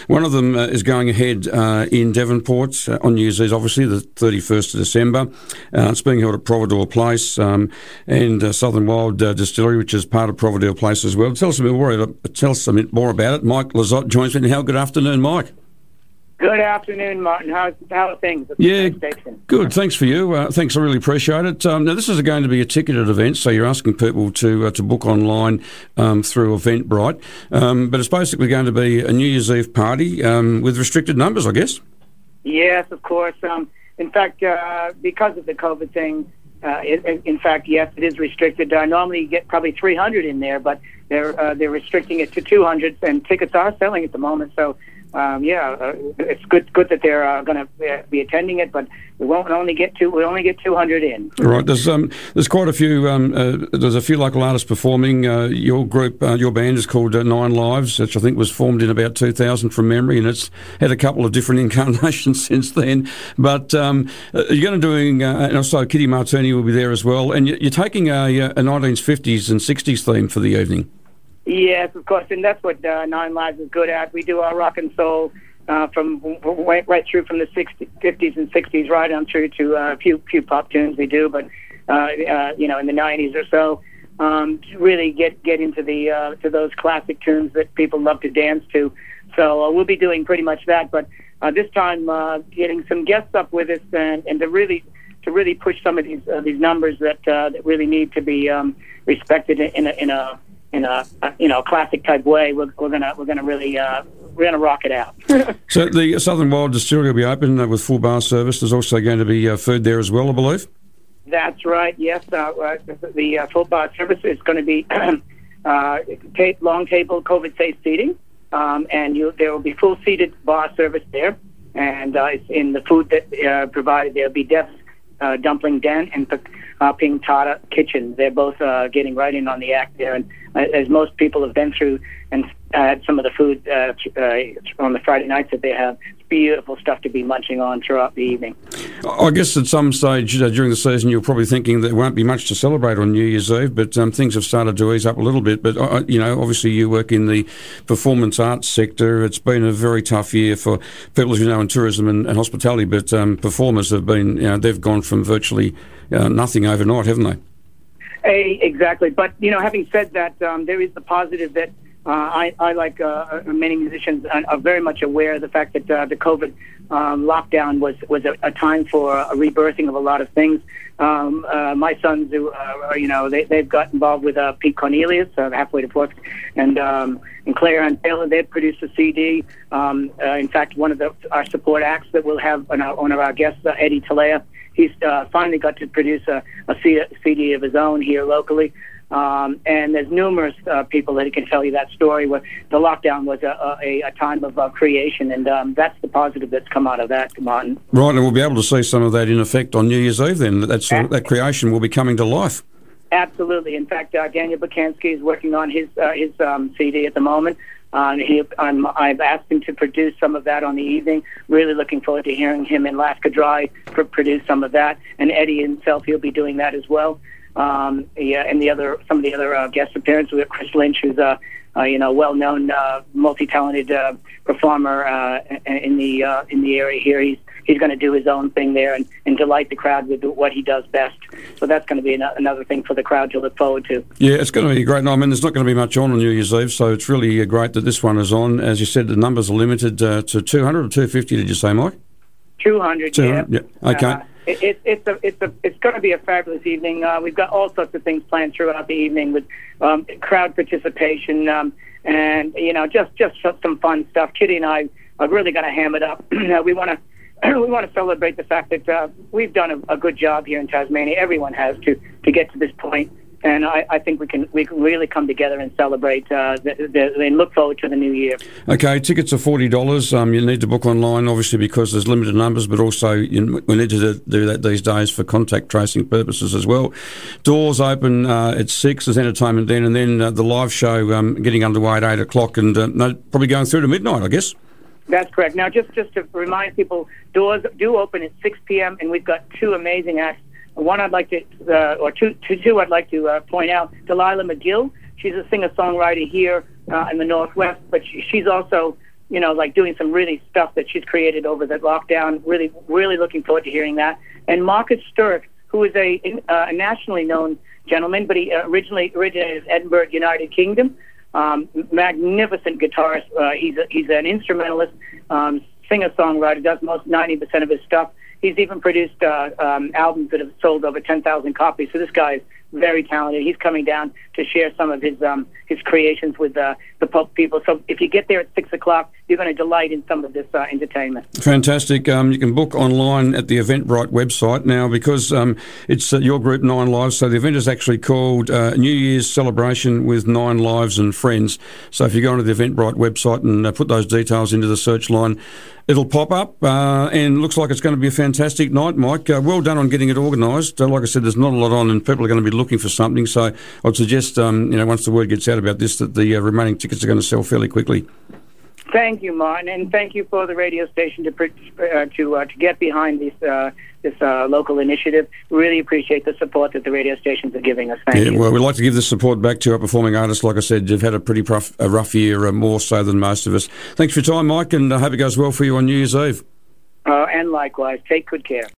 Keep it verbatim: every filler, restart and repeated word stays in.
One of them uh, is going ahead uh, in Devonport uh, on New Year's Eve, obviously, the thirty-first of December. Uh, it's being held at Providore Place um, and uh, Southern Wild uh, Distillery, which is part of Providore Place as well. Tell us a bit more, uh, tell us a bit more about it. Mike Lizotte joins me now. Good afternoon, Mike. Good afternoon, Martin. How, how are things at the yeah, station? Good. Thanks for you. Uh, thanks, I really appreciate it. Um, now, this is going to be a ticketed event, so you're asking people to uh, to book online um, through Eventbrite. Um, but it's basically going to be a New Year's Eve party um, with restricted numbers, I guess. Yes, of course. Um, in fact, uh, because of the COVID thing, uh, it, in fact, yes, it is restricted. Uh, normally you get probably three hundred in there, but they're uh, they're restricting it to two hundred, and tickets are selling at the moment, so... Um, yeah, uh, it's good. Good that they're uh, going to uh, be attending it, but we won't only get two. We only get two hundred in. Right. There's um, there's quite a few. Um, uh, there's a few local artists performing. Uh, your group, uh, your band is called uh, Nine Lives, which I think was formed in about two thousand from memory, and it's had a couple of different incarnations since then. But um, you're going to doing, uh, and also Kitty Martini will be there as well, and you're taking a, a nineteen fifties and sixties theme for the evening. Yes, of course, and that's what uh, Nine Lives is good at. We do our rock and soul uh, from right, right through from the sixties, fifties and sixties, right on through to uh, a few few pop tunes we do, but uh, uh, you know, in the nineties or so, um, to really get get into the uh, to those classic tunes that people love to dance to. So uh, we'll be doing pretty much that, but uh, this time uh, getting some guests up with us and, and to really to really push some of these uh, these numbers that uh, that really need to be um, respected in a in a in a you know classic type way. We're, we're gonna we're gonna really uh, we're gonna rock it out. So the Southern Wild Distillery will be open uh, with full bar service. There's also going to be uh, food there as well, I believe. That's right. Yes, uh, uh, the uh, full bar service is going to be uh, ta- long table COVID safe seating, um, and you, there will be full seated bar service there. And uh, it's in the food that uh, provided, there'll be Def's uh, Dumpling Den and uh, Ping Tata Kitchen. They're both uh, getting right in on the act there. And uh, as most people have been through and had some of the food uh, uh, on the Friday nights that they have, it's beautiful stuff to be munching on throughout the evening. I guess at some stage uh, during the season you're probably thinking there won't be much to celebrate on New Year's Eve, but um, things have started to ease up a little bit. But, uh, you know, obviously you work in the performance arts sector. It's been a very tough year for people, as you know, in tourism and, and hospitality, but um, performers have been, you know, they've gone from virtually uh, nothing overnight, haven't they? Hey, exactly. But, you know, having said that, um, there is the positive that uh, I, I, like uh, many musicians, are very much aware of the fact that uh, the COVID um, lockdown was, was a, a time for a rebirthing of a lot of things. Um, uh, my sons, who, uh, you know, they, they've got involved with uh, Pete Cornelius, uh, Halfway to Forks, and um, and Claire and Taylor. They've produced a C D. Um, uh, in fact, one of the, our support acts that we'll have on our, one of our guests, uh, Eddie Talea, he's uh, finally got to produce a, a C D of his own here locally. Um, and there's numerous uh, people that can tell you that story where the lockdown was a, a, a time of uh, creation, and um, that's the positive that's come out of that, Martin. Right, and we'll be able to see some of that in effect on New Year's Eve then. That's, uh, that creation will be coming to life. Absolutely. In fact, uh, Daniel Bukansky is working on his uh, his um, C D at the moment. Uh, he, I'm, I've asked him to produce some of that on the evening. Really looking forward to hearing him in Laska Dry pr- produce some of that. And Eddie himself, he'll be doing that as well. Um, yeah, and the other, some of the other uh, guest appearances. We have Chris Lynch, who's a, uh, you know, well-known, uh, multi-talented uh, performer uh, in the uh, in the area here. He's he's going to do his own thing there and, and delight the crowd with what he does best. So that's going to be an- another thing for the crowd to look forward to. Yeah, it's going to be great. No, I mean, there's not going to be much on on New Year's Eve, so it's really uh, great that this one is on. As you said, the numbers are limited uh, to two hundred or two hundred fifty. Did you say, Mike? two hundred. Yeah. yeah. Okay. Uh, It, it, it's a, it's a, it's going to be a fabulous evening. Uh, we've got all sorts of things planned throughout the evening with um, crowd participation um, and you know just just some fun stuff. Kitty and I are really going to ham it up. we want to we want to celebrate the fact that uh, we've done a, a good job here in Tasmania. Everyone has to to get to this point. And I, I think we can we can really come together and celebrate uh, the, the, and look forward to the new year. Okay, tickets are forty dollars. Um, you need to book online, obviously, because there's limited numbers, but also you, we need to do that these days for contact tracing purposes as well. Doors open uh, at six. There's entertainment then, and then uh, the live show um, getting underway at eight o'clock, and uh, no, probably going through to midnight, I guess. That's correct. Now, just just to remind people, doors do open at six p.m. and we've got two amazing acts. One I'd like to, uh, or two, two, two I'd like to uh, point out. Delilah McGill, she's a singer-songwriter here uh, in the Northwest, but she, she's also you know, like doing some really stuff that she's created over the lockdown. Really, really looking forward to hearing that. And Marcus Sturrock, who is a, uh, a nationally known gentleman, but he originally originated in Edinburgh, United Kingdom. Um, magnificent guitarist. Uh, he's a, he's an instrumentalist, um, singer-songwriter. Does most ninety percent of his stuff. He's even produced uh, um, albums that have sold over ten thousand copies. So this guy is very talented. He's coming down to share some of his um, his creations with uh, the Pope people. So if you get there at six o'clock, you're going to delight in some of this uh, entertainment. Fantastic. Um, you can book online at the Eventbrite website now, because um, it's uh, your group Nine Lives. So the event is actually called uh, New Year's Celebration with Nine Lives and Friends. So if you go onto the Eventbrite website and uh, put those details into the search line, it'll pop up, uh, and looks like it's going to be a fantastic night, Mike. Uh, well done on getting it organised. Uh, like I said, there's not a lot on, and people are going to be looking for something. So I'd suggest, um, you know, once the word gets out about this, that the uh, remaining tickets are going to sell fairly quickly. Thank you, Martin, and thank you for the radio station to uh, to uh, to get behind this uh, this uh, local initiative. Really appreciate the support that the radio stations are giving us. Thank yeah, you. Well, we'd like to give the support back to our performing artists. Like I said, you've had a pretty rough, a rough year, uh, more so than most of us. Thanks for your time, Mike, and I hope it goes well for you on New Year's Eve. Uh, and likewise, take good care.